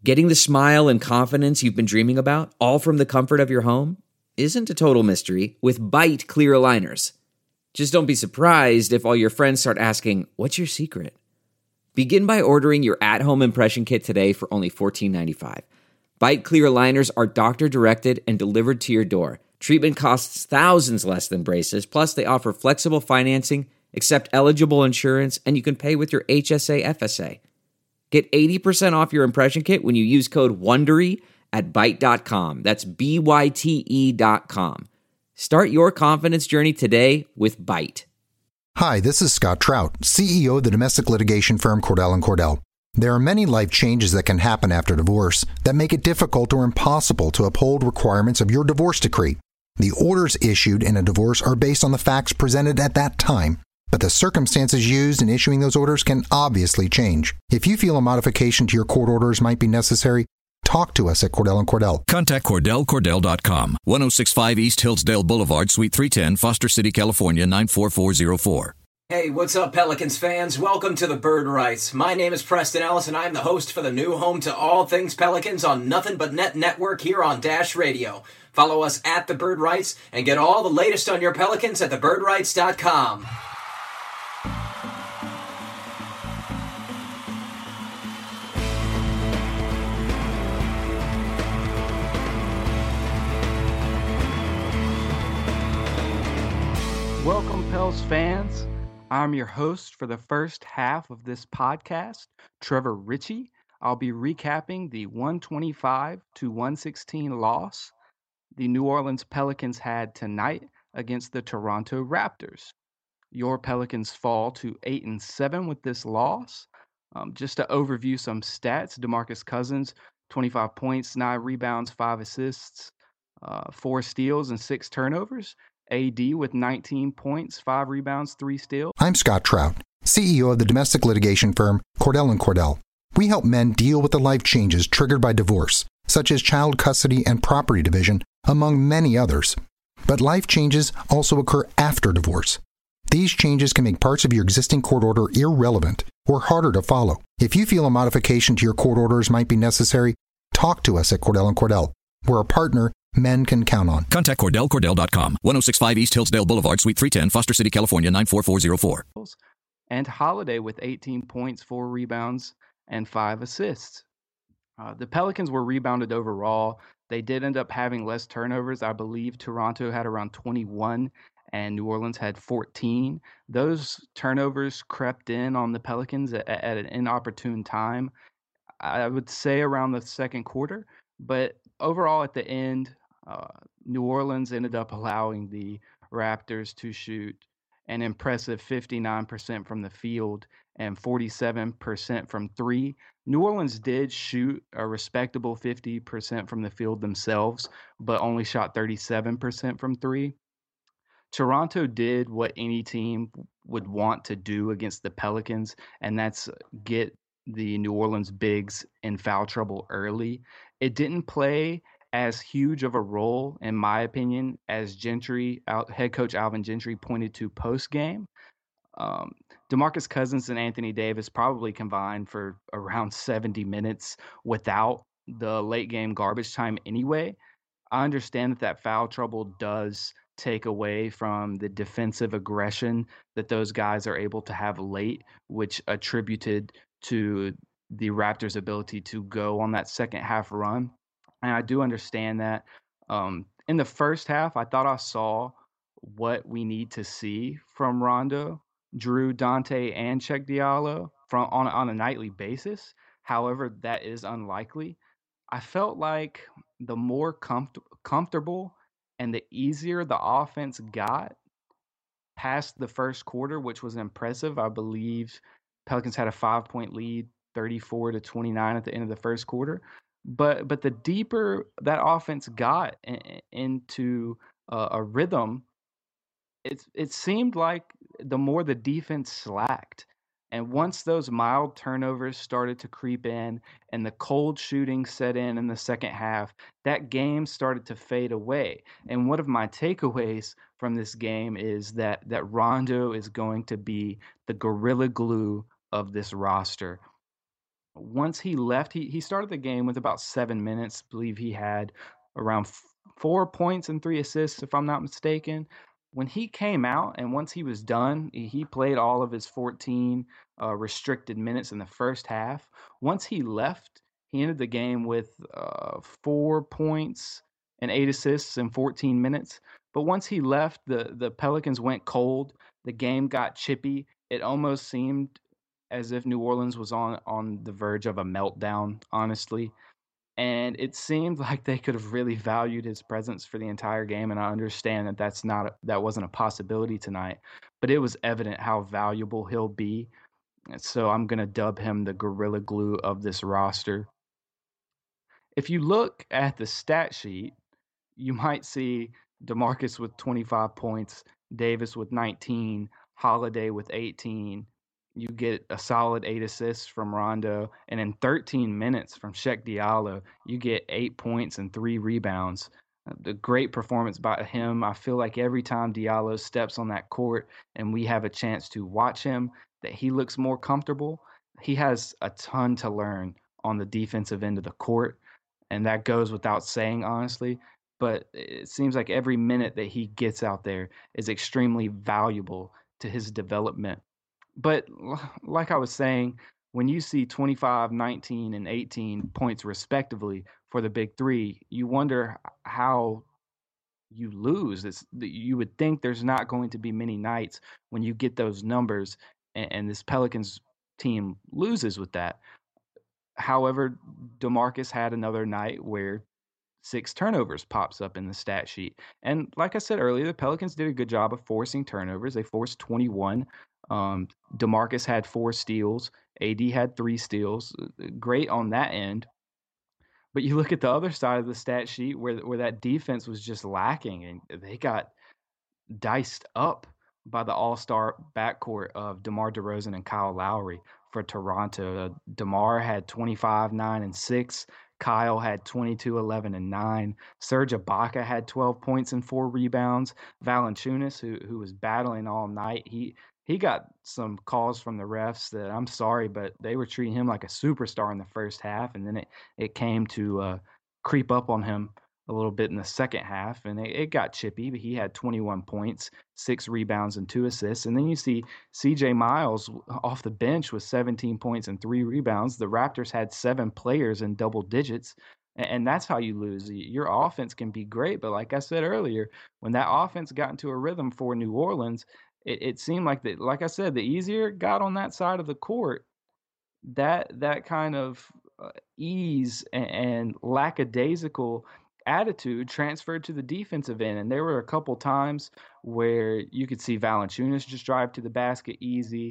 Getting the smile and confidence you've been dreaming about, all from the comfort of your home, isn't a total mystery with Byte clear aligners. Just don't be surprised if all your friends start asking, "What's your secret?" Begin by ordering your at-home impression kit today for only $14.95. Byte clear aligners are doctor-directed and delivered to your door. Treatment costs thousands less than braces, plus they offer flexible financing, accept eligible insurance, and you can pay with your HSA FSA. Get 80% off your impression kit when you use code WONDERY at Byte.com. That's BYTE.com. Start your confidence journey today with Byte. Hi, this is Scott Trout, CEO of the domestic litigation firm Cordell & Cordell. There are many life changes that can happen after divorce that make it difficult or impossible to uphold requirements of your divorce decree. The orders issued in a divorce are based on the facts presented at that time, but the circumstances used in issuing those orders can obviously change. If you feel a modification to your court orders might be necessary, talk to us at Cordell & Cordell. Contact CordellCordell.com, 1065 East Hillsdale Boulevard, Suite 310, Foster City, California, 94404. Hey, what's up, Pelicans fans? Welcome to the Bird Rights. My name is Preston Ellis, and I'm the host for the new home to all things Pelicans on Nothing But Net Network here on Dash Radio. Follow us at the Bird Rights and get all the latest on your Pelicans at thebirdrights.com. Welcome, Pels fans. I'm your host for the first half of this podcast, Trevor Ritchie. I'll be recapping the 125-116 loss the New Orleans Pelicans had tonight against the Toronto Raptors. Your Pelicans fall to 8-7 with this loss. Just to overview some stats, DeMarcus Cousins, 25 points, 9 rebounds, 5 assists, 4 steals, and 6 turnovers. AD with 19 points, 5 rebounds, 3 steals. I'm Scott Trout, CEO of the domestic litigation firm Cordell & Cordell. We help men deal with the life changes triggered by divorce, such as child custody and property division, among many others. But life changes also occur after divorce. These changes can make parts of your existing court order irrelevant or harder to follow. If you feel a modification to your court orders might be necessary, talk to us at Cordell & Cordell. We're a partner men can count on. Contact CordellCordell.com, 1065 East Hillsdale Boulevard, Suite 310, Foster City, California, 94404. And Holiday with 18 points, 4 rebounds, and 5 assists. The Pelicans were rebounded overall. They did end up having less turnovers. I believe Toronto had around 21 and New Orleans had 14. Those turnovers crept in on the Pelicans at an inopportune time, I would say around the second quarter. But overall, at the end, New Orleans ended up allowing the Raptors to shoot an impressive 59% from the field and 47% from three. New Orleans did shoot a respectable 50% from the field themselves, but only shot 37% from three. Toronto did what any team would want to do against the Pelicans, and that's get the New Orleans bigs in foul trouble early. It didn't play as huge of a role, in my opinion, as head coach Alvin Gentry pointed to post-game. DeMarcus Cousins and Anthony Davis probably combined for around 70 minutes without the late-game garbage time anyway. I understand that foul trouble does take away from the defensive aggression that those guys are able to have late, which attributed to the Raptors' ability to go on that second half run. And I do understand that. In the first half, I thought I saw what we need to see from Rondo, Drew, Dante, and Cheick Diallo on a nightly basis. However, that is unlikely. I felt like the more comfortable and the easier the offense got past the first quarter, which was impressive. I believe Pelicans had a 5-point lead, 34-29 at the end of the first quarter. But the deeper that offense got into a rhythm, it seemed like the more the defense slacked. And once those mild turnovers started to creep in and the cold shooting set in the second half, that game started to fade away. And one of my takeaways from this game is that Rondo is going to be the gorilla glue of this roster. Once he left, he started the game with about 7 minutes. I believe he had around 4 points and 3 assists, if I'm not mistaken. When he came out and once he was done, he played all of his 14 restricted minutes in the first half. Once he left, he ended the game with 4 points and 8 assists in 14 minutes. But once he left, the Pelicans went cold. The game got chippy. It almost seemed as if New Orleans was on the verge of a meltdown, honestly. And it seemed like they could have really valued his presence for the entire game. And I understand that that wasn't a possibility tonight, but it was evident how valuable he'll be. So I'm going to dub him the Gorilla Glue of this roster. If you look at the stat sheet, you might see DeMarcus with 25 points, Davis with 19, Holiday with 18. You get a solid 8 assists from Rondo, and in 13 minutes from Cheick Diallo, you get 8 points and 3 rebounds. The great performance by him. I feel like every time Diallo steps on that court and we have a chance to watch him, that he looks more comfortable. He has a ton to learn on the defensive end of the court, and that goes without saying, honestly. But it seems like every minute that he gets out there is extremely valuable to his development. But like I was saying, when you see 25, 19, and 18 points respectively for the big three, you wonder how you lose. You would think there's not going to be many nights when you get those numbers and this Pelicans team loses with that. However, DeMarcus had another night where 6 turnovers pops up in the stat sheet. And like I said earlier, the Pelicans did a good job of forcing turnovers. They forced 21. DeMarcus had 4 steals. AD had 3 steals. Great on that end. But you look at the other side of the stat sheet where that defense was just lacking, and they got diced up by the all-star backcourt of DeMar DeRozan and Kyle Lowry for Toronto. DeMar had 25, 9, and 6. Kyle had 22, 11, and 9. Serge Ibaka had 12 points and 4 rebounds. Valanciunas, who was battling all night, he got some calls from the refs that, I'm sorry, but they were treating him like a superstar in the first half, and then it came to creep up on him a little bit in the second half, and it got chippy, but he had 21 points, 6 rebounds, and 2 assists. And then you see CJ Miles off the bench with 17 points and 3 rebounds. The Raptors had 7 players in double digits, and that's how you lose. Your offense can be great, but like I said earlier, when that offense got into a rhythm for New Orleans, it seemed like that, like I said, the easier it got on that side of the court, that kind of ease and lackadaisical attitude transferred to the defensive end. And there were a couple times where you could see Valanciunas just drive to the basket easy.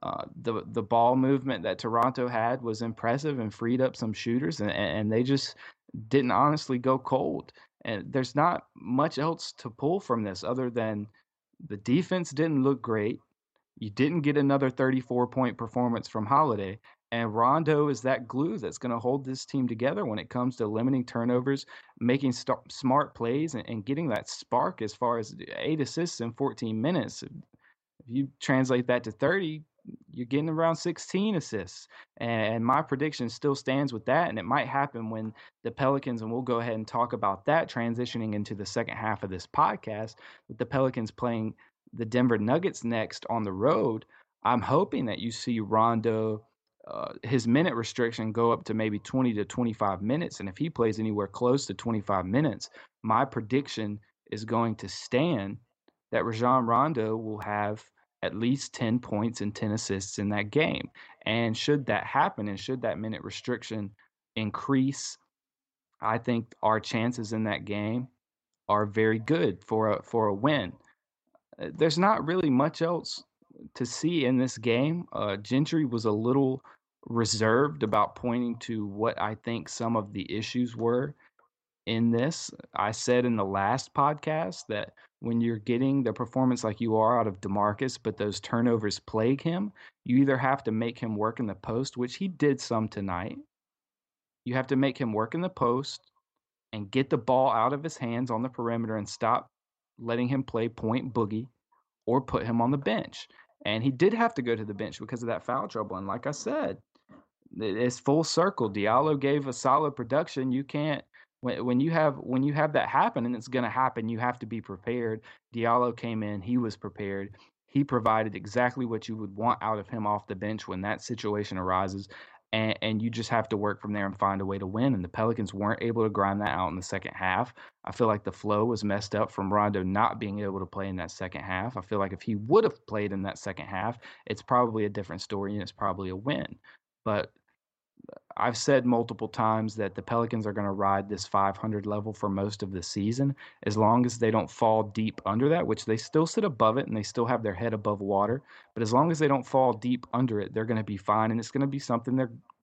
The ball movement that Toronto had was impressive and freed up some shooters, and they just didn't honestly go cold. And there's not much else to pull from this other than the defense didn't look great. You didn't get another 34-point performance from Holiday. And Rondo is that glue that's going to hold this team together when it comes to limiting turnovers, making smart plays, and getting that spark as far as 8 assists in 14 minutes. If you translate that to 30, you're getting around 16 assists. And my prediction still stands with that. And it might happen when the Pelicans, and we'll go ahead and talk about that transitioning into the second half of this podcast, with the Pelicans playing the Denver Nuggets next on the road. I'm hoping that you see Rondo, his minute restriction go up to maybe 20 to 25 minutes. And if he plays anywhere close to 25 minutes, my prediction is going to stand that Rajon Rondo will have at least 10 points and 10 assists in that game. And should that happen, and should that minute restriction increase, I think our chances in that game are very good for a win. There's not really much else to see in this game. Gentry was a little reserved about pointing to what I think some of the issues were in this. I said in the last podcast that when you're getting the performance like you are out of DeMarcus, but those turnovers plague him, you either have to make him work in the post, which he did some tonight. You have to make him work in the post and get the ball out of his hands on the perimeter and stop letting him play point boogie, or put him on the bench. And he did have to go to the bench because of that foul trouble. And like I said, it's full circle. Diallo gave a solid production. You can't when you have that happen, and it's going to happen. You have to be prepared. Diallo came in. He was prepared. He provided exactly what you would want out of him off the bench when that situation arises. And you just have to work from there and find a way to win. And the Pelicans weren't able to grind that out in the second half. I feel like the flow was messed up from Rondo not being able to play in that second half. I feel like if he would have played in that second half, it's probably a different story and it's probably a win. But I've said multiple times that the Pelicans are going to ride this 500 level for most of the season, as long as they don't fall deep under that, which they still sit above it and they still have their head above water. But as long as they don't fall deep under it, they're going to be fine. And it's going to be something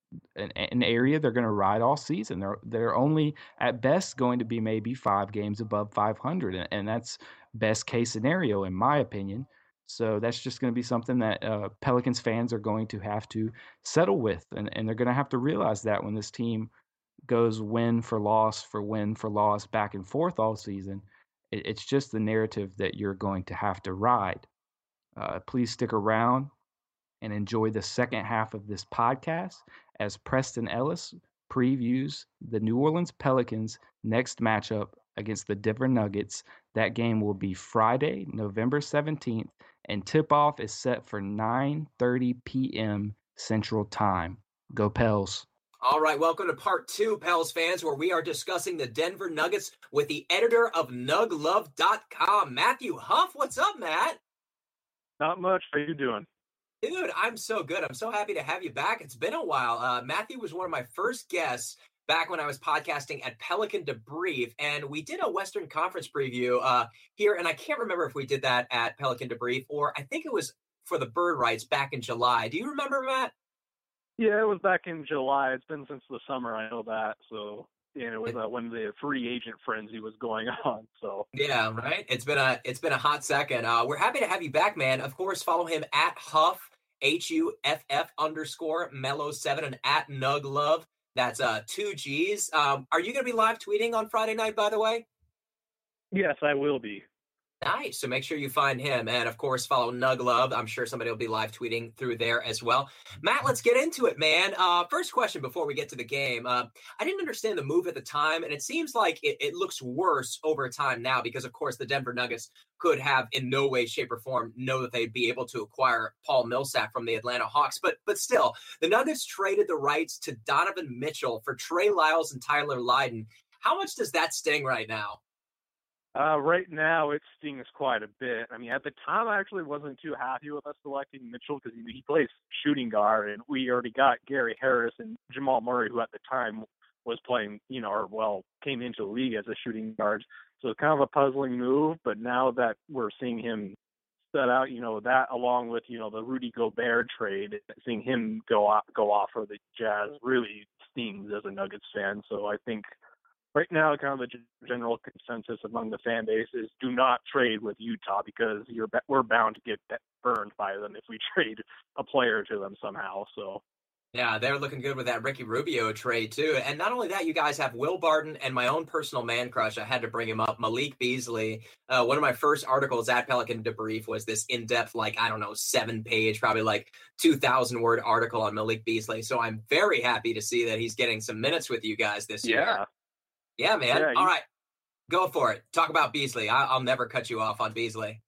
an area they're going to ride all season. They're only at best going to be maybe 5 games above 500. And that's best case scenario, in my opinion. So that's just going to be something that Pelicans fans are going to have to settle with. And they're going to have to realize that when this team goes win for loss, back and forth all season, it's just the narrative that you're going to have to ride. Please stick around and enjoy the second half of this podcast as Preston Ellis previews the New Orleans Pelicans' next matchup against the Denver Nuggets. That game will be Friday, November 17th, and tip-off is set for 9:30 p.m. Central Time. Go Pels. All right, welcome to part 2, Pels fans, where we are discussing the Denver Nuggets with the editor of NugLove.com, Matthew Huff. What's up, Matt? Not much. How you doing? Dude, I'm so good. I'm so happy to have you back. It's been a while. Matthew was one of my first guests back when I was podcasting at Pelican Debrief, and we did a Western Conference preview here, and I can't remember if we did that at Pelican Debrief, or I think it was for the Bird Rights back in July. Do you remember, Matt? Yeah, it was back in July. It's been since the summer, I know that. So, yeah, it was when the free agent frenzy was going on. So yeah, right. It's been a hot second. We're happy to have you back, man. Of course, follow him at Huff HUFF_Mellow7 and at NugLove. That's 2 G's. Are you going to be live tweeting on Friday night, by the way? Yes, I will be. Nice. So make sure you find him. And, of course, follow NugLove. I'm sure somebody will be live tweeting through there as well. Matt, let's get into it, man. First question before we get to the game. I didn't understand the move at the time, and it seems like it looks worse over time now because, of course, the Denver Nuggets could have in no way, shape, or form know that they'd be able to acquire Paul Millsap from the Atlanta Hawks. But still, the Nuggets traded the rights to Donovan Mitchell for Trey Lyles and Tyler Lydon. How much does that sting right now? Right now, it stings quite a bit. I mean, at the time, I actually wasn't too happy with us selecting Mitchell because he plays shooting guard, and we already got Gary Harris and Jamal Murray, who at the time was playing, came into the league as a shooting guard. So it's kind of a puzzling move, but now that we're seeing him set out, that along with, the Rudy Gobert trade, seeing him go off for the Jazz really stings as a Nuggets fan. So I think right now, kind of the general consensus among the fan base is do not trade with Utah because we're bound to get burned by them if we trade a player to them somehow. So, yeah, they're looking good with that Ricky Rubio trade too. And not only that, you guys have Will Barton and my own personal man crush. I had to bring him up, Malik Beasley. One of my first articles at Pelican Debrief was this in-depth, 7-page, probably 2,000-word article on Malik Beasley. So I'm very happy to see that he's getting some minutes with you guys this year. Yeah, man. Yeah, all right. Go for it. Talk about Beasley. I'll never cut you off on Beasley.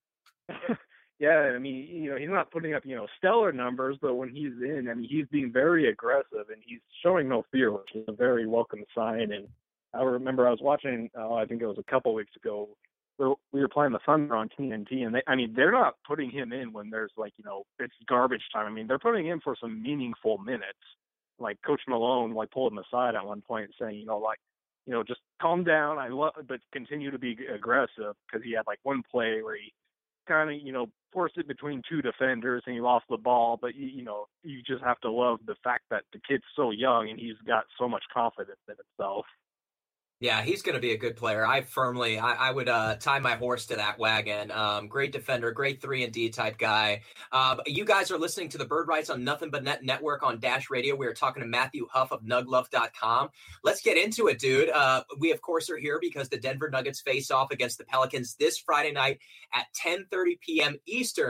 Yeah, I mean, he's not putting up, stellar numbers, but when he's in, I mean, he's being very aggressive and he's showing no fear, which is a very welcome sign. And I remember I was watching, I think it was a couple weeks ago, we were playing the Thunder on TNT, and they're not putting him in when there's it's garbage time. I mean, they're putting him for some meaningful minutes. Like Coach Malone, pulled him aside at one point saying, just calm down. But continue to be aggressive because he had one play where he kind of, forced it between 2 defenders and he lost the ball. But, you just have to love the fact that the kid's so young and he's got so much confidence in himself. Yeah, he's going to be a good player. I would tie my horse to that wagon. Great defender, great 3-and-D type guy. You guys are listening to the Bird Rights on Nothing But Net Network on Dash Radio. We are talking to Matthew Huff of NugLove.com. Let's get into it, dude. We, of course, are here because the Denver Nuggets face off against the Pelicans this Friday night at 10:30 p.m. Eastern.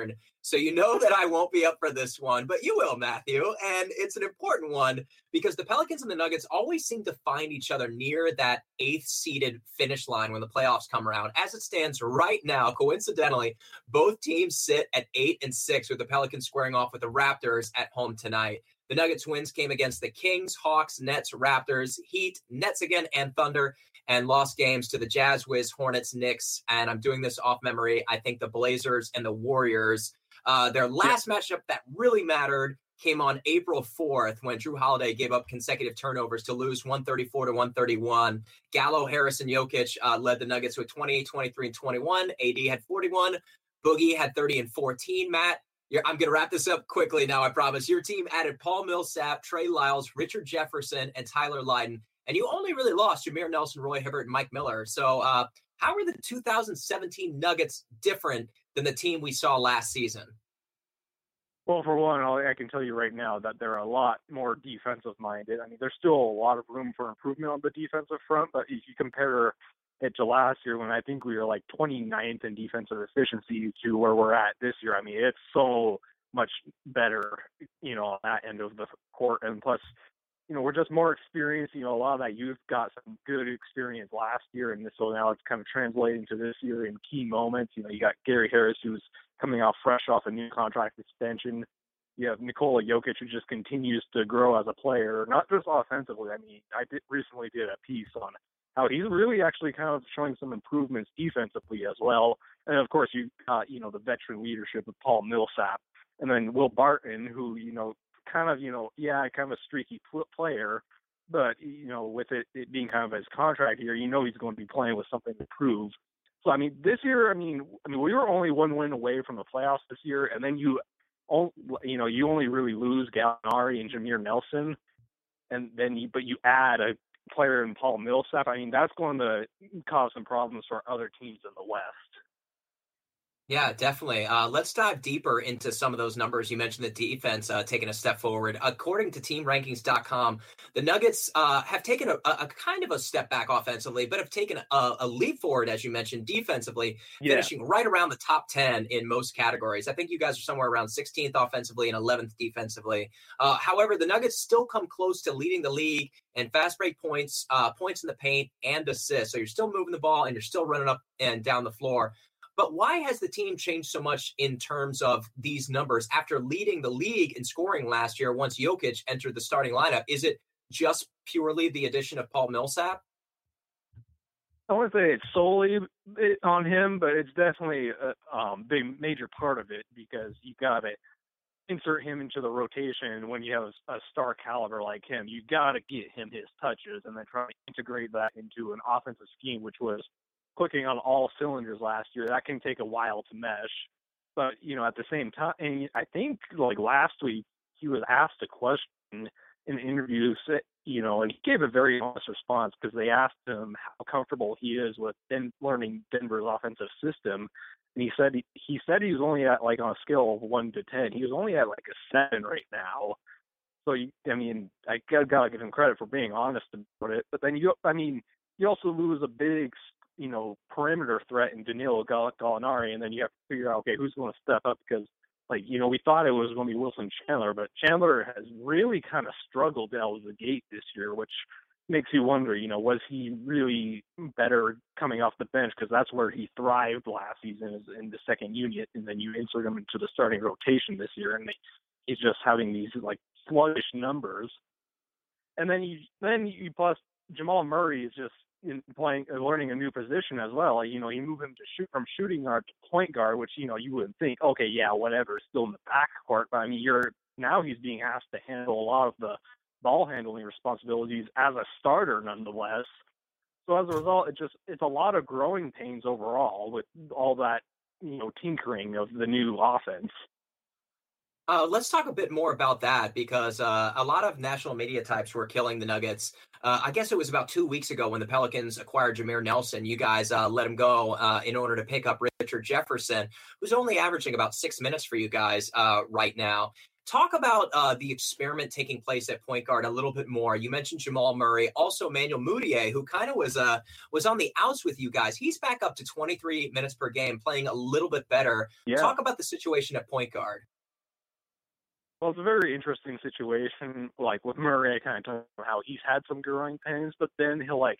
So you know that I won't be up for this one, but you will, Matthew. And it's an important one because the Pelicans and the Nuggets always seem to find each other near that 8th seeded finish line when the playoffs come around. As it stands right now, coincidentally, both teams sit at 8 and 6 with the Pelicans squaring off with the Raptors at home tonight. The Nuggets wins came against the Kings, Hawks, Nets, Raptors, Heat, Nets again, and Thunder, and lost games to the Jazz, Wiz, Hornets, Knicks, and I'm doing this off memory, I think the Blazers and the Warriors. Their last matchup that really mattered came on April 4th when Jrue Holiday gave up consecutive turnovers to lose 134 to 131. Gallo, Harris, and Jokic led the Nuggets with 28, 23, and 21. AD had 41. Boogie had 30 and 14, Matt. I'm going to wrap this up quickly now, I promise. Your team added Paul Millsap, Trey Lyles, Richard Jefferson, and Tyler Lydon. And you only really lost Jameer Nelson, Roy Hibbert, and Mike Miller. So how are the 2017 Nuggets different than the team we saw last season? Well, for one, I can tell you right now that they're a lot more defensive-minded. I mean, there's still a lot of room for improvement on the defensive front, but if you compare it to last year when I think we were like 29th in defensive efficiency to where we're at this year, I mean, it's so much better, on that end of the court. And plus, we're just more experienced. A lot of that youth got some good experience last year, and so now it's kind of translating to this year in key moments. You got Gary Harris, who's coming fresh off a new contract extension. You have Nikola Jokic, who just continues to grow as a player, not just offensively. I mean, recently did a piece on how he's really actually kind of showing some improvements defensively as well. And of course, you got, the veteran leadership of Paul Millsap, and then Will Barton, who, kind of a streaky player, but, with it being kind of his contract here, he's going to be playing with something to prove. So, I mean, this year, we were only one win away from the playoffs this year, and then you only really lose Gallinari and Jameer Nelson, and then you add a player in Paul Millsap. I mean, that's going to cause some problems for other teams in the West. Yeah, definitely. Let's dive deeper into some of those numbers. You mentioned the defense taking a step forward. According to TeamRankings.com, the Nuggets have taken a kind of a step back offensively, but have taken a leap forward, as you mentioned, defensively, finishing right around the top 10 in most categories. I think you guys are somewhere around 16th offensively and 11th defensively. However, the Nuggets still come close to leading the league in fast break points, points in the paint, and assists. So you're still moving the ball and you're still running up and down the floor. But why has the team changed so much in terms of these numbers after leading the league in scoring last year once Jokic entered the starting lineup? Is it just purely the addition of Paul Millsap? I wouldn't say it's solely on him, but it's definitely a big major part of it because you got to insert him into the rotation when you have a star caliber like him. You got to get him his touches and then try to integrate that into an offensive scheme, which was clicking on all cylinders last year. That can take a while to mesh. But, at the same time, and I think like last week, he was asked a question in interviews, and he gave a very honest response because they asked him how comfortable he is with learning Denver's offensive system. And he said he was only at on a scale of 1 to 10. He was only at a 7 right now. So, I gotta give him credit for being honest about it. But then you also lose a big perimeter threat in Danilo Gallinari, and then you have to figure out, okay, who's going to step up because, we thought it was going to be Wilson Chandler, but Chandler has really kind of struggled out of the gate this year, which makes you wonder, was he really better coming off the bench? Because that's where he thrived last season, is in the second unit, and then you insert him into the starting rotation this year, and he's just having these sluggish numbers. And then you plus Jamal Murray is just learning a new position as well. You move him to shoot from shooting guard to point guard, which you wouldn't think, okay, yeah, whatever, still in the backcourt. But now he's being asked to handle a lot of the ball handling responsibilities as a starter, nonetheless. So as a result, it's a lot of growing pains overall with all that tinkering of the new offense. Let's talk a bit more about that because a lot of national media types were killing the Nuggets. I guess it was about 2 weeks ago when the Pelicans acquired Jameer Nelson. You guys let him go in order to pick up Richard Jefferson, who's only averaging about 6 minutes for you guys right now. Talk about the experiment taking place at point guard a little bit more. You mentioned Jamal Murray, also Emmanuel Mudiay, who kind of was on the outs with you guys. He's back up to 23 minutes per game, playing a little bit better. Yeah. Talk about the situation at point guard. Well, it's a very interesting situation. Like with Murray, I kind of talked about how he's had some growing pains, but then he'll I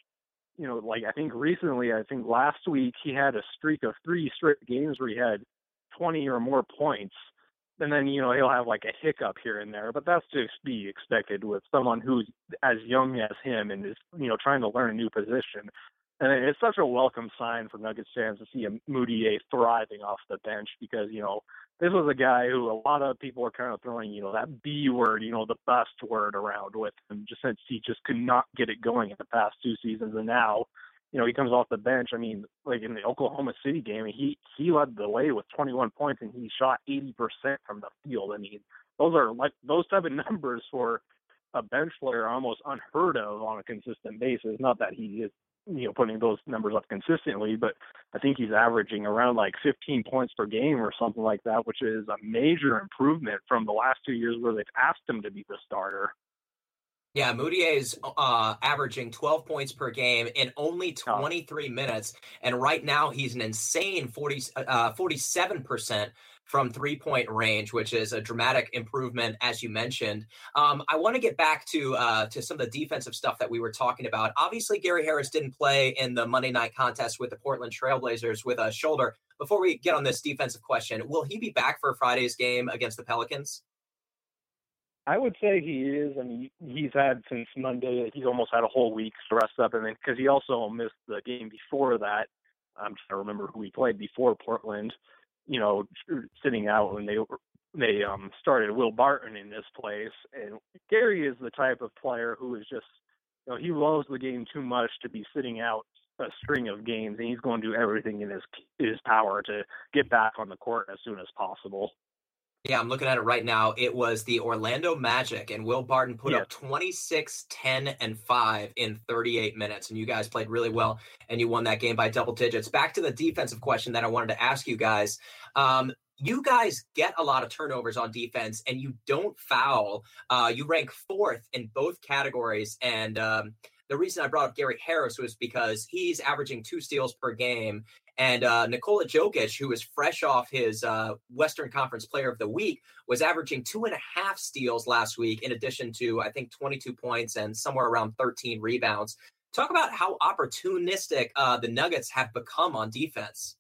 think last week he had a streak of 3 straight games where he had 20 or more points. And then, he'll have like a hiccup here and there, but that's to be expected with someone who's as young as him and is, trying to learn a new position. And it's such a welcome sign for Nuggets fans to see a Mudiay thriving off the bench because, this was a guy who a lot of people are kind of throwing, that B word, the best word around with him, just since he just could not get it going in the past 2 seasons. And now, he comes off the bench. I mean, like in the Oklahoma City game, he led the way with 21 points and he shot 80% from the field. I mean, those type of numbers for a bench player are almost unheard of on a consistent basis. Not that he is, putting those numbers up consistently, but I think he's averaging around like 15 points per game or something like that, which is a major improvement from the last 2 years where they've asked him to be the starter. Yeah, Mudiay is averaging 12 points per game in only 23 minutes. And right now he's an insane 47% from 3-point range, which is a dramatic improvement, as you mentioned. I want to get back to some of the defensive stuff that we were talking about. Obviously, Gary Harris didn't play in the Monday night contest with the Portland Trailblazers with a shoulder. Before we get on this defensive question, will he be back for Friday's game against the Pelicans? I would say he is. I mean, he's had since Monday, he's almost had a whole week to rest up. And then because he also missed the game before that, I'm trying to remember who he played before Portland, sitting out when they started Will Barton in this place. And Gary is the type of player who is just, he loves the game too much to be sitting out a string of games, and he's going to do everything in his power to get back on the court as soon as possible. Yeah, I'm looking at it right now. It was the Orlando Magic, and Will Barton put up 26, 10, and 5 in 38 minutes, and you guys played really well, and you won that game by double digits. Back to the defensive question that I wanted to ask you guys. You guys get a lot of turnovers on defense, and you don't foul. You rank 4th in both categories, and the reason I brought up Gary Harris was because he's averaging 2 steals per game. And Nikola Jokic, who is fresh off his Western Conference Player of the Week, was averaging 2.5 steals last week, in addition to, I think, 22 points and somewhere around 13 rebounds. Talk about how opportunistic the Nuggets have become on defense.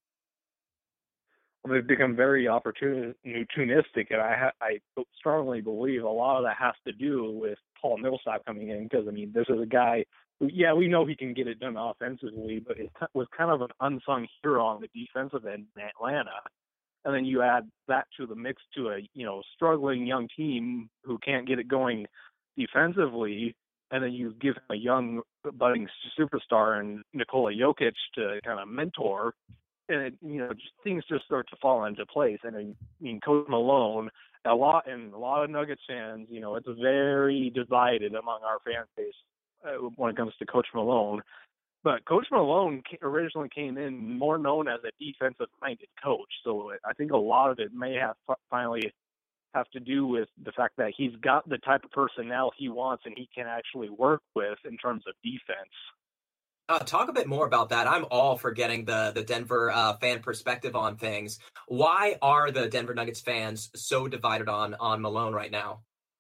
Well, they've become very opportunistic, and I strongly believe a lot of that has to do with Paul Millsap coming in, because, I mean, this is a guy who, we know he can get it done offensively, but it was kind of an unsung hero on the defensive end in Atlanta. And then you add that to the mix to a, struggling young team who can't get it going defensively, and then you give him a young budding superstar and Nikola Jokic to kind of mentor, and it, things just start to fall into place. And I mean, Coach Malone, a lot of Nuggets fans, it's very divided among our fan base when it comes to Coach Malone. But Coach Malone originally came in more known as a defensive-minded coach, so I think a lot of it may have finally have to do with the fact that he's got the type of personnel he wants and he can actually work with in terms of defense. Talk a bit more about that. I'm all for getting the Denver fan perspective on things. Why are the Denver Nuggets fans so divided on Malone right now?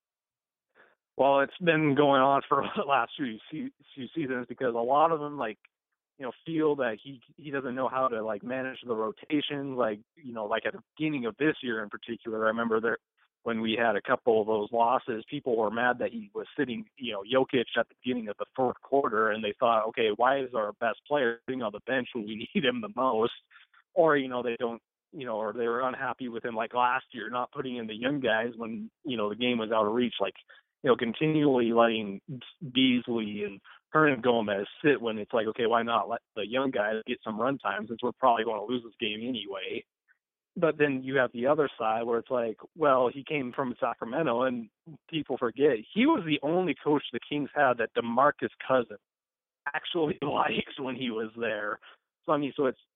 Well, it's been going on for the last few seasons because a lot of them, feel that he doesn't know how to, manage the rotation. Like at the beginning of this year in particular, I remember when we had a couple of those losses, people were mad that he was sitting, Jokic at the beginning of the fourth quarter, and they thought, okay, why is our best player sitting on the bench when we need him the most? Or, they don't, or they were unhappy with him like last year, not putting in the young guys when, the game was out of reach, continually letting Beasley and Hernan Gomez sit when it's like, okay, why not let the young guys get some run time since we're probably going to lose this game anyway. But then you have the other side where it's like, well, he came from Sacramento, and people forget he was the only coach the Kings had that DeMarcus Cousins actually liked when he was there. So, I mean, so it's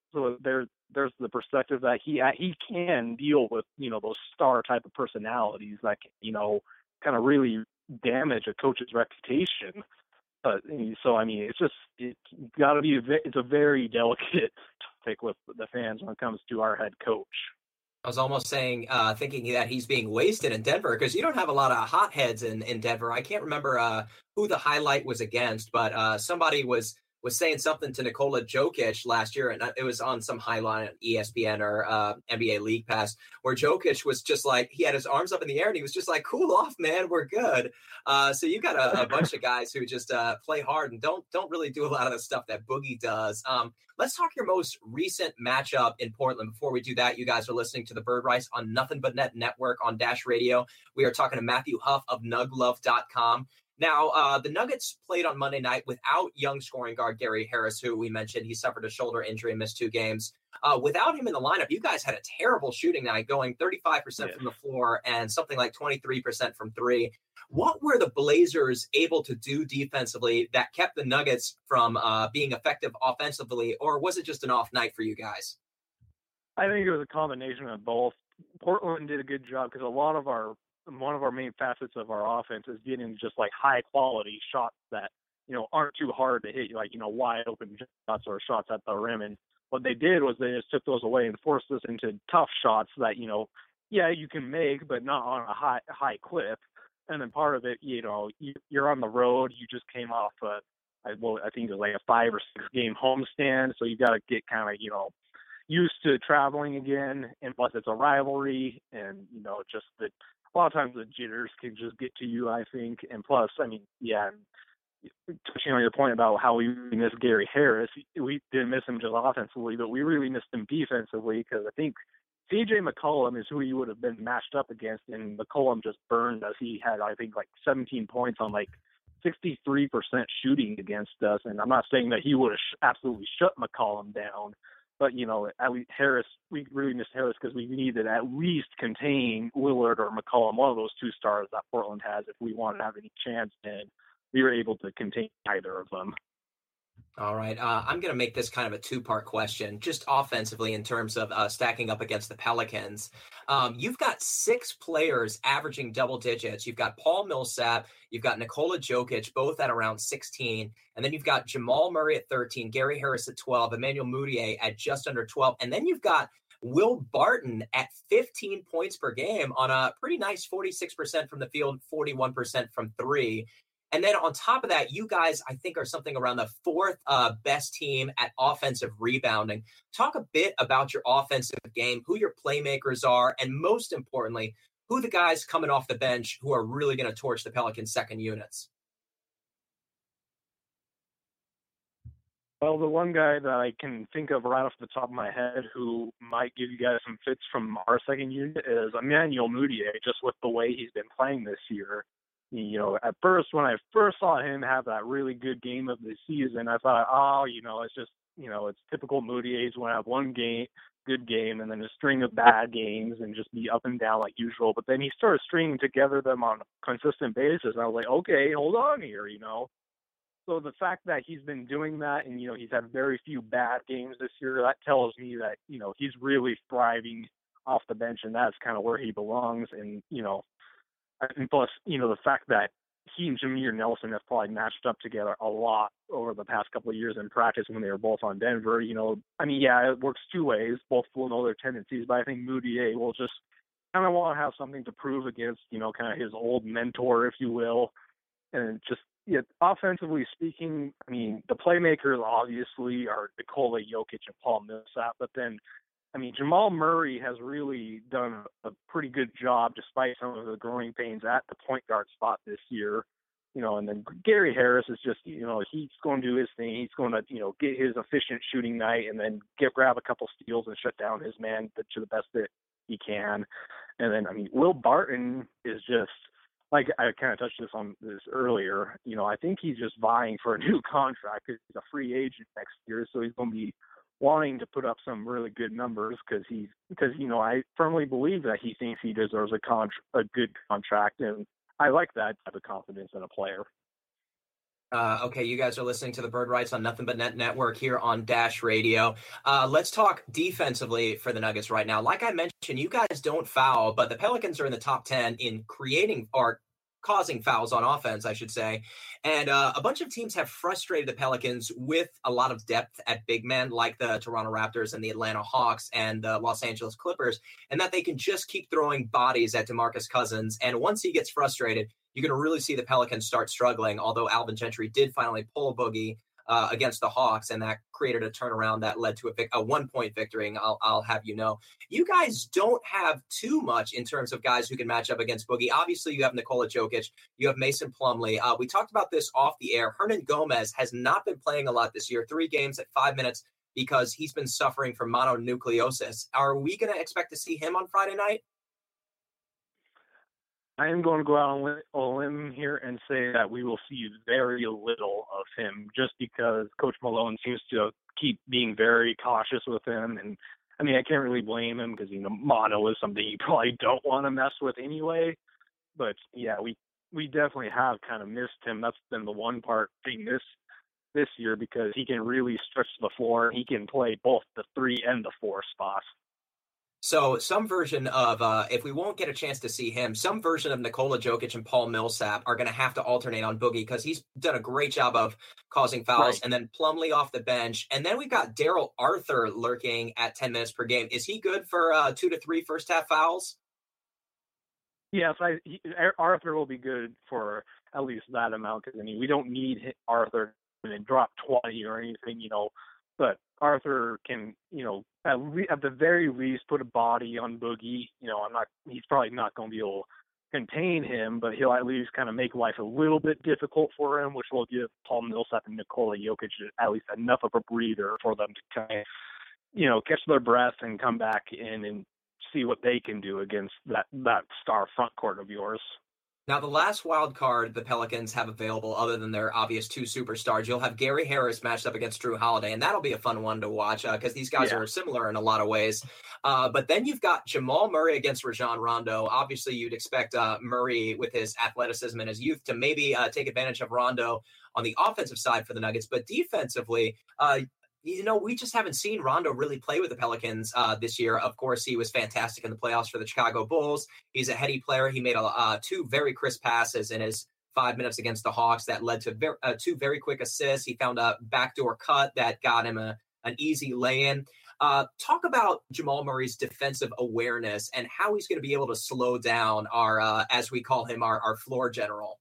So there's the perspective that he can deal with, those star type of personalities that can, kind of really damage a coach's reputation. But so I mean, it's got to be it's a very delicate topic with the fans when it comes to our head coach. I was almost saying, thinking that he's being wasted in Denver because you don't have a lot of hotheads in Denver. I can't remember who the highlight was against, but somebody was saying something to Nikola Jokic last year, and it was on some highlight on ESPN or NBA League Pass, where Jokic was just like, he had his arms up in the air, and he was just like, cool off, man, we're good. So you got a bunch of guys who just play hard and don't really do a lot of the stuff that Boogie does. Let's talk your most recent matchup in Portland. Before we do that, you guys are listening to the Bird Rice on Nothing But Net Network on Dash Radio. We are talking to Matthew Huff of NugLove.com. Now, the Nuggets played on Monday night without young scoring guard Gary Harris, who we mentioned. He suffered a shoulder injury and missed 2 games. Without him in the lineup, you guys had a terrible shooting night, going 35% from the floor and something like 23% from 3. What were the Blazers able to do defensively that kept the Nuggets from being effective offensively, or was it just an off night for you guys? I think it was a combination of both. Portland did a good job because one of our main facets of our offense is getting just like high quality shots that, aren't too hard to hit, like, wide open shots or shots at the rim. And what they did was they just took those away and forced us into tough shots that, you can make, but not on a high clip. And then part of it, you're on the road. You just came off I think it was like a 5 or 6 game homestand. So you got to get kind of, used to traveling again. And plus it's a rivalry, and, just that a lot of times the jitters can just get to you, I think. And plus, I mean, touching on your point about how we missed Gary Harris, we didn't miss him just offensively, but we really missed him defensively, because I think CJ McCollum is who he would have been matched up against, and McCollum just burned us. He had, I think, like 17 points on like 63% shooting against us. And I'm not saying that he would have absolutely shut McCollum down, but, at least Harris, we really missed Harris because we needed to at least contain Lillard or McCollum, one of those 2 stars that Portland has, if we want to have any chance. And we were able to contain either of them. All right. I'm going to make this kind of a 2-part question, just offensively in terms of stacking up against the Pelicans. You've got 6 players averaging double digits. You've got Paul Millsap. You've got Nikola Jokic, both at around 16. And then you've got Jamal Murray at 13, Gary Harris at 12, Emmanuel Mudiay at just under 12. And then you've got Will Barton at 15 points per game on a pretty nice 46% from the field, 41% from 3. And then on top of that, you guys, I think, are something around the 4th best team at offensive rebounding. Talk a bit about your offensive game, who your playmakers are, and most importantly, who the guys coming off the bench who are really going to torch the Pelicans' second units. Well, the one guy that I can think of right off the top of my head who might give you guys some fits from our second unit is Emmanuel Mudiay, just with the way he's been playing this year. At first, when I first saw him have that really good game of the season, I thought, it's just, it's typical Mudiay's when I have one good game and then a string of bad games and just be up and down like usual. But then he started stringing together them on a consistent basis. And I was like, okay, hold on here, So the fact that he's been doing that and, he's had very few bad games this year, that tells me that, he's really thriving off the bench, and that's kind of where he belongs. And, and plus, the fact that he and Jameer Nelson have probably matched up together a lot over the past couple of years in practice when they were both on Denver. It works 2 ways. Both will know their tendencies, but I think Mudiay will just kind of want to have something to prove against, kind of his old mentor, if you will. And just, offensively speaking, the playmakers obviously are Nikola Jokic and Paul Millsap, but then Jamal Murray has really done a pretty good job despite some of the growing pains at the point guard spot this year. And then Gary Harris is just, he's going to do his thing. He's going to, get his efficient shooting night and then grab a couple steals and shut down his man to the best that he can. And then, Will Barton is just, like I kind of touched on this earlier, I think he's just vying for a new contract because he's a free agent next year. So he's going to be wanting to put up some really good numbers because I firmly believe that he thinks he deserves a good contract, and I like that type of confidence in a player. Okay, you guys are listening to the Bird Rights on Nothing But Net Network here on Dash Radio. Let's talk defensively for the Nuggets right now. Like I mentioned, you guys don't foul, but the Pelicans are in the top 10 in creating or causing fouls on offense, I should say. And a bunch of teams have frustrated the Pelicans with a lot of depth at big men, like the Toronto Raptors and the Atlanta Hawks and the Los Angeles Clippers, and that they can just keep throwing bodies at DeMarcus Cousins. And once he gets frustrated, you're going to really see the Pelicans start struggling, although Alvin Gentry did finally pull a boogie against the Hawks, and that created a turnaround that led to a 1-point victory. And I'll have you know, you guys don't have too much in terms of guys who can match up against Boogie. Obviously, you have Nikola Jokic, you have Mason Plumlee. We talked about this off the air. Hernan Gomez has not been playing a lot this year, 3 games at 5 minutes, because he's been suffering from mononucleosis. Are we going to expect to see him on Friday night? I am going to go out on a limb here and say that we will see very little of him, just because Coach Malone seems to keep being very cautious with him. And I mean, I can't really blame him because, mono is something you probably don't want to mess with anyway. But yeah, we definitely have kind of missed him. That's been the one thing this year, because he can really stretch the floor. He can play both the 3 and the 4 spots. So some version of, if we won't get a chance to see him, some version of Nikola Jokic and Paul Millsap are going to have to alternate on Boogie, because he's done a great job of causing fouls. Right. And then Plumlee off the bench. And then we've got Daryl Arthur lurking at 10 minutes per game. Is he good for 2 to 3 first half fouls? Yes, Arthur will be good for at least that amount, because, we don't need Arthur to drop 20 or anything, but Arthur can, at the very least put a body on Boogie. He's probably not going to be able to contain him, but he'll at least kind of make life a little bit difficult for him, which will give Paul Millsap and Nikola Jokic at least enough of a breather for them to kind of, catch their breath and come back in and see what they can do against that star front court of yours. Now, the last wild card the Pelicans have available, other than their obvious 2 superstars, you'll have Gary Harris matched up against Drew Holiday, and that'll be a fun one to watch because these guys are similar in a lot of ways. But then you've got Jamal Murray against Rajon Rondo. Obviously, you'd expect Murray, with his athleticism and his youth, to maybe take advantage of Rondo on the offensive side for the Nuggets. But defensively, we just haven't seen Rondo really play with the Pelicans this year. Of course, he was fantastic in the playoffs for the Chicago Bulls. He's a heady player. He made 2 very crisp passes in his 5 minutes against the Hawks that led to 2 very quick assists. He found a backdoor cut that got him an easy lay-in. Talk about Jamal Murray's defensive awareness and how he's going to be able to slow down our, as we call him, our floor general.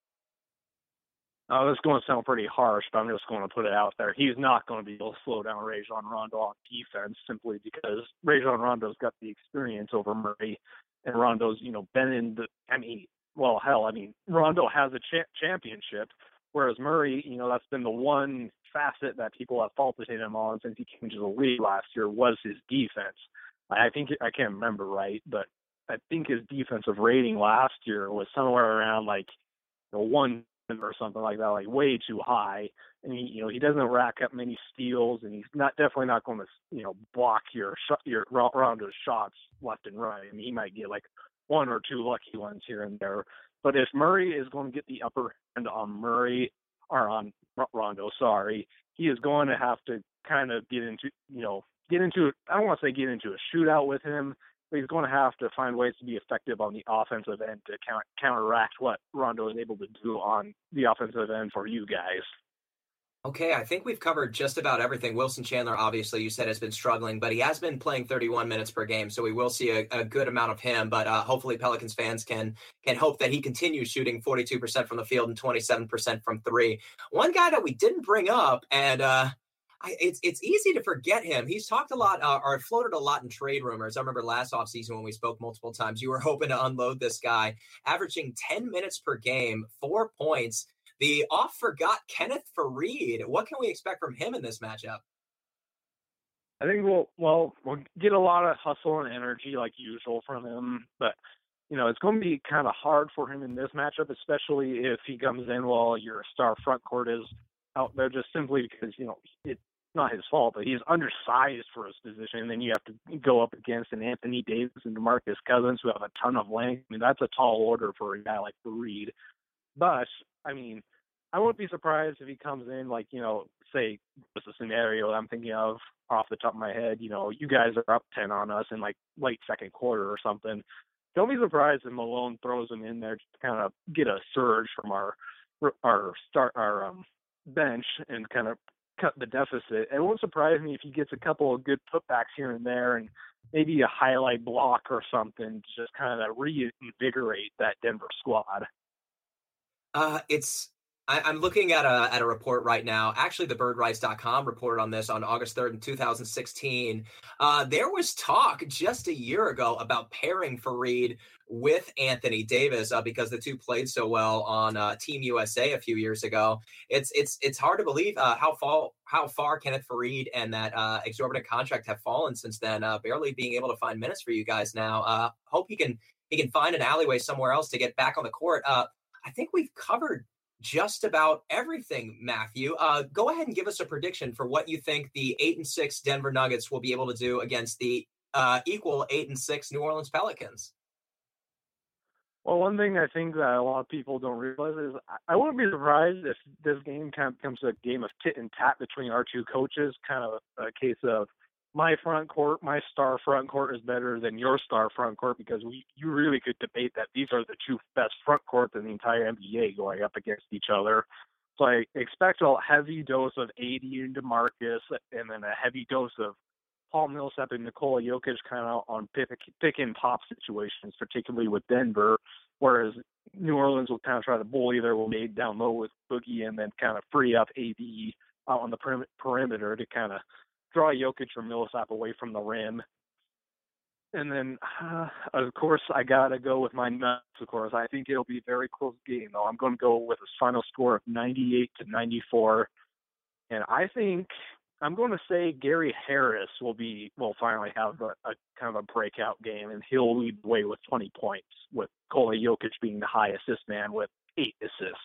This is going to sound pretty harsh, but I'm just going to put it out there. He's not going to be able to slow down Rajon Rondo on defense, simply because Rajon Rondo's got the experience over Murray, and Rondo's, been in the. Rondo has a championship, whereas Murray, that's been the one facet that people have faulted him on since he came to the league last year was his defense. I can't remember right, but I think his defensive rating last year was somewhere around one or something like that, way too high. And he doesn't rack up many steals, and he's definitely not going to block your Rondo's shots left and right. He might get 1 or 2 lucky ones here and there. But if Murray is going to get the upper hand on Rondo, he is going to have to kind of get into I don't want to say get into a shootout with him, but he's going to have to find ways to be effective on the offensive end to counteract what Rondo is able to do on the offensive end for you guys. Okay, I think we've covered just about everything. Wilson Chandler, obviously, you said, has been struggling, but he has been playing 31 minutes per game, so we will see a good amount of him. But hopefully Pelicans fans can hope that he continues shooting 42% from the field and 27% from 3. One guy that we didn't bring up, and it's easy to forget him. He's talked a lot or floated a lot in trade rumors. I remember last offseason when we spoke multiple times, you were hoping to unload this guy, averaging 10 minutes per game, 4 points. The oft-forgot Kenneth Faried. What can we expect from him in this matchup? I think we'll get a lot of hustle and energy like usual from him, but it's going to be kind of hard for him in this matchup, especially if he comes in while your star front court is out there, just simply because it's not his fault, but he's undersized for his position. And then you have to go up against an Anthony Davis and DeMarcus Cousins who have a ton of length. That's a tall order for a guy like Faried. But I wouldn't be surprised if he comes in like, say just a scenario I'm thinking of off the top of my head, you guys are up 10 on us in like late second quarter or something. Don't be surprised if Malone throws him in there to kind of get a surge from our bench and kind of cut the deficit. It won't surprise me if he gets a couple of good putbacks here and there and maybe a highlight block or something to just kind of reinvigorate that Denver squad. I'm looking at a report right now. Actually, thebirdrights.com reported on this on August 3rd in 2016. There was talk just a year ago about pairing Faried with Anthony Davis because the two played so well on Team USA a few years ago. It's hard to believe how far Kenneth Faried and that exorbitant contract have fallen since then. Barely being able to find minutes for you guys now. Hope he can find an alleyway somewhere else to get back on the court. I think we've covered just about everything, Matthew. Go ahead and give us a prediction for what you think the 8-6 Denver Nuggets will be able to do against the equal 8-6 New Orleans Pelicans. Well, one thing I think that a lot of people don't realize is I wouldn't be surprised if this game kind of becomes a game of tit and tat between our two coaches, kind of a case of my star front court is better than your star front court, because you really could debate that these are the two best front courts in the entire NBA going up against each other. So I expect a heavy dose of AD and DeMarcus, and then a heavy dose of Paul Millsap and Nikola Jokic kind of on pick and pop situations, particularly with Denver, whereas New Orleans will kind of try to bully their way down low with Boogie and then kind of free up AD out on the perimeter to kind of draw Jokic or Millsap away from the rim. And then, of course, I got to go with my nuts, of course. I think it'll be a very close game, though. I'm going to go with a final score of 98-94. And I think I'm going to say Gary Harris will finally have a kind of a breakout game, and he'll lead the way with 20 points, with Nikola Jokic being the high assist man with 8 assists.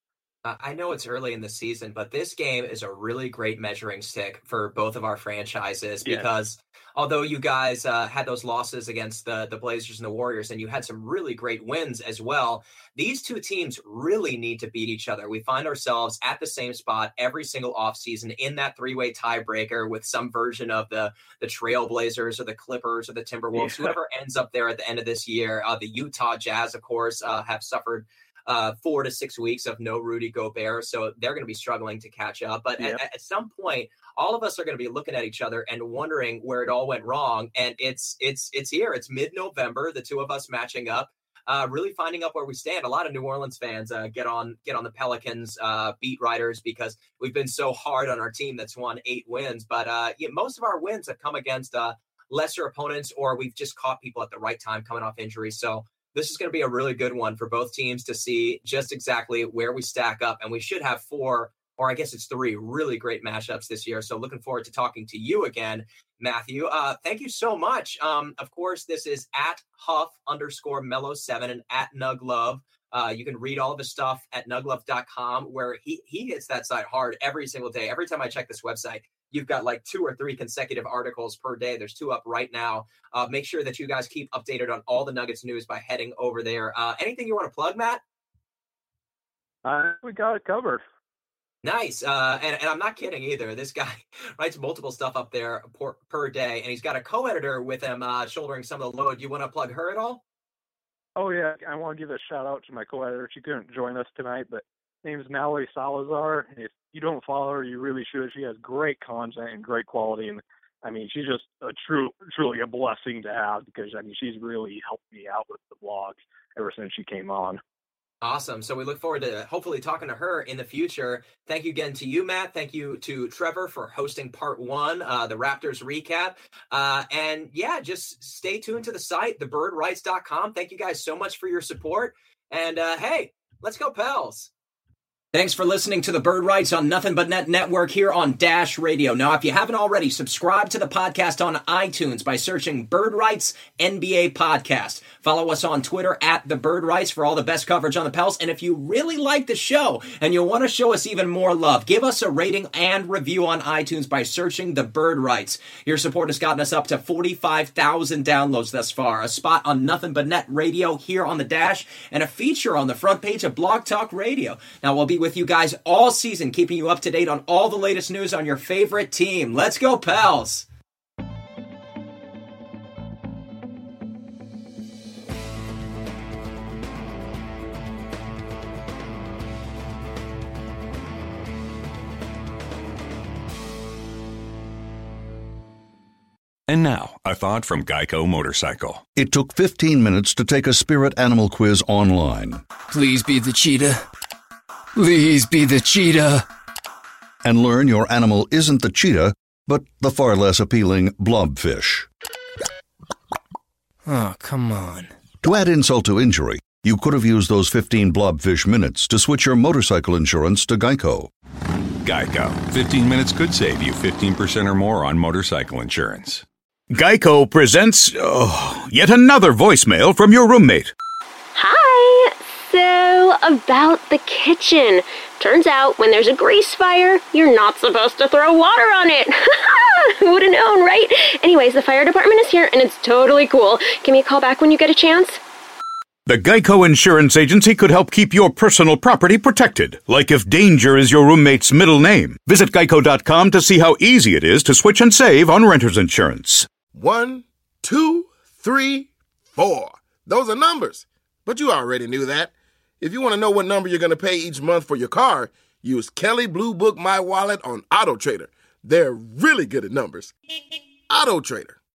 I know it's early in the season, but this game is a really great measuring stick for both of our franchises because although you guys had those losses against the Blazers and the Warriors, and you had some really great wins as well, these two teams really need to beat each other. We find ourselves at the same spot every single offseason in that three-way tiebreaker with some version of the Trailblazers or the Clippers or the Timberwolves, whoever ends up there at the end of this year. The Utah Jazz, of course, have suffered 4 to 6 weeks of no Rudy Gobert, so they're going to be struggling to catch up. But at some point, all of us are going to be looking at each other and wondering where it all went wrong. And it's here. It's mid-November. The two of us matching up, really finding out where we stand. A lot of New Orleans fans get on the Pelicans beat writers because we've been so hard on our team that's won 8 wins. But most of our wins have come against lesser opponents, or we've just caught people at the right time coming off injury. So this is going to be a really good one for both teams to see just exactly where we stack up. And we should have 4, or I guess it's 3 really great matchups this year. So looking forward to talking to you again, Matthew. Thank you so much. Of course, this is at Huff_Mellow7 and at Nuglove. You can read all of the stuff at nuglove.com, where he hits that site hard every single day. Every time I check this website, you've got like 2 or 3 consecutive articles per day. There's 2 up right now. Make sure that you guys keep updated on all the Nuggets news by heading over there. Anything you want to plug, Matt? We got it covered. Nice. And I'm not kidding either. This guy writes multiple stuff up there per day, and he's got a co-editor with him shouldering some of the load. You want to plug her at all? Oh, yeah. I want to give a shout-out to my co-editor. She couldn't join us tonight, but her name is Mallory Salazar. If you don't follow her, you really should. She has great content and great quality. And, I mean, she's just truly a blessing to have because, I mean, she's really helped me out with the blog ever since she came on. Awesome. So we look forward to hopefully talking to her in the future. Thank you again to you, Matt. Thank you to Trevor for hosting part 1, the Raptors recap. And yeah, just stay tuned to the site, thebirdrights.com. Thank you guys so much for your support. And hey, let's go Pels. Thanks for listening to the Bird Rights on Nothing But Net Network here on Dash Radio. Now, if you haven't already, subscribe to the podcast on iTunes by searching Bird Rights NBA Podcast. Follow us on Twitter at the Bird Rights for all the best coverage on the Pels. And if you really like the show and you want to show us even more love, give us a rating and review on iTunes by searching the Bird Rights. Your support has gotten us up to 45,000 downloads thus far, a spot on Nothing But Net Radio here on the Dash, and a feature on the front page of Blog Talk Radio. Now, we'll be with you guys all season, keeping you up to date on all the latest news on your favorite team. Let's go, Pels! And now, a thought from Geico Motorcycle. It took 15 minutes to take a spirit animal quiz online. Please be the cheetah. Please be the cheetah. And learn your animal isn't the cheetah, but the far less appealing blobfish. Oh, come on. To add insult to injury, you could have used those 15 blobfish minutes to switch your motorcycle insurance to Geico. Geico. 15 minutes could save you 15% or more on motorcycle insurance. Geico presents yet another voicemail from your roommate. Hi! So, about the kitchen. Turns out when there's a grease fire, you're not supposed to throw water on it. Who would have known, right? Anyways, the fire department is here and it's totally cool. Give me a call back when you get a chance. The Geico Insurance Agency could help keep your personal property protected, like if danger is your roommate's middle name. Visit geico.com to see how easy it is to switch and save on renter's insurance. 1, 2, 3, 4. Those are numbers. But you already knew that. If you want to know what number you're going to pay each month for your car, use Kelley Blue Book My Wallet on AutoTrader. They're really good at numbers. AutoTrader.